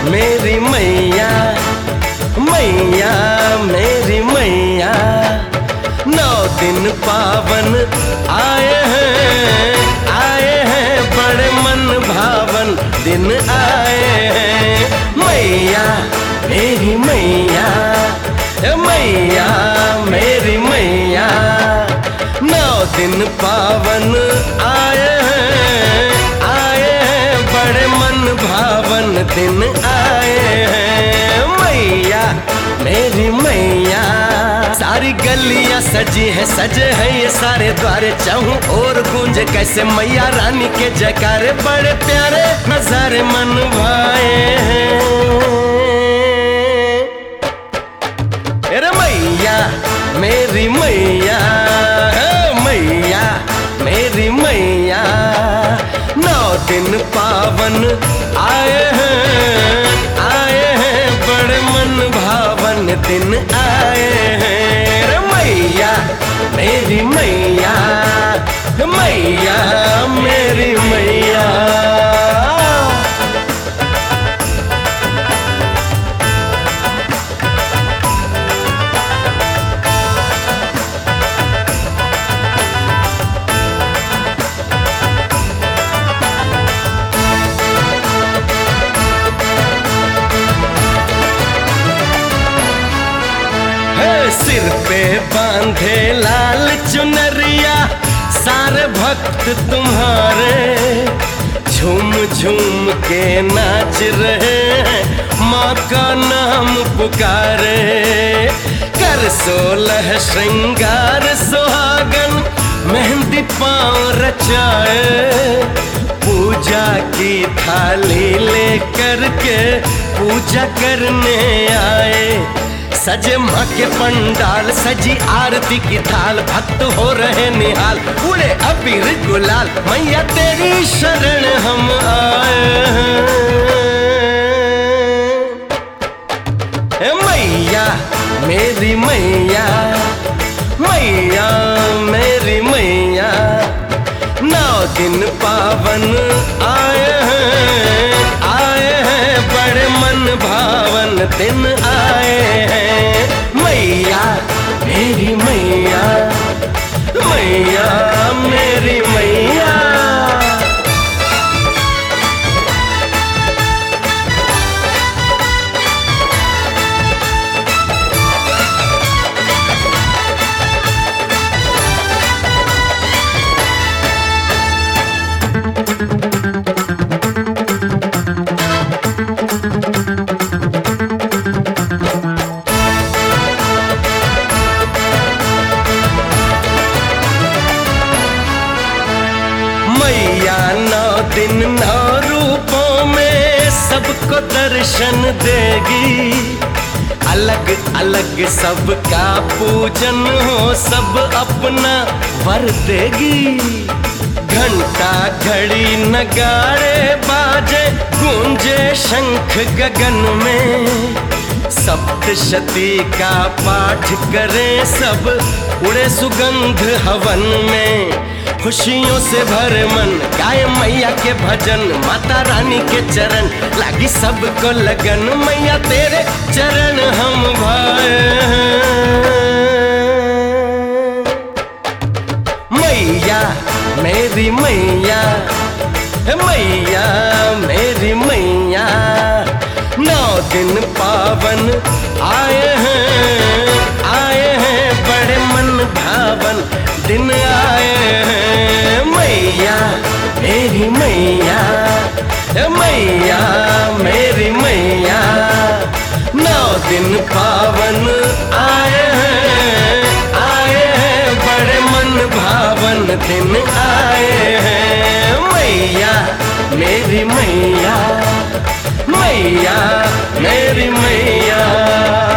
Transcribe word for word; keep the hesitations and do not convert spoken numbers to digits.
मेरी मैया, मैया मेरी मैया। नौ दिन पावन आए हैं, आए हैं बड़े मन भावन दिन आए हैं। मैया मेरी मैया, मैया मेरी मैया। नौ दिन पावन आए हैं, आए हैं बड़े मन भावन दिन आए हैं। मैया मेरी मैया। सारी गलियां सजी है, सजे हैं ये सारे द्वारे, चाहूं और गूंजे कैसे मैया रानी के जयकारे। बड़े प्यारे नजारे मन भाए हैं। अरे मैया मेरी मैया, मैया मेरी मैया। नौ दिन पावन आए हैं, आए हैं बड़े मन भावन दिन आए हैं। अरे मैया मेरी मैया, मैया मेरी मैया। सिर पे बांधे लाल चुनरिया सारे भक्त तुम्हारे, झूम झूम के नाच रहे हैं, माँ का नाम पुकारे। कर सोलह श्रृंगार सुहागन मेहंदी पाँव रचाए, पूजा की थाली लेकर के पूजा करने आए। सजे माँ के पंडाल, सजी आरती की थाल, भक्त हो रहे निहाल, उड़े अबीर गुलाल। मैया तेरी शरण हम आए हैं। मैया मेरी मैया, मैया मेरी मैया। नौ दिन पावन आए हैं, आए हैं बड़े मन भावन दिन आए हैं। मैया मेरी मैया, मैया मेरी मैया। मैया नौ दिन नौ रूपों में सबको दर्शन देगी, अलग अलग सबका पूजन हो, सब अपना वर देगी। घंटा घड़ी नगाड़े बाजे, गूंजे शंख गगन में, सप्तशती का पाठ करें सब, उड़े सुगंध हवन में। खुशियों से भरे मन गाए मैया के भजन, माता रानी के चरण लागी सबको लगन। मैया तेरे चरण हम भाए हैं। मैया मेरी मैया, मैया मेरी मैया। नौ दिन पावन आए हैं, आए हैं बड़े मन भावन दिन आए हैं। मैया मेरी मैया, मैया मेरी मैया। नौ दिन पावन आए हैं, आए हैं बड़े मन भावन दिन आए हैं। मैया मेरी मैया, मैया मेरी मैया।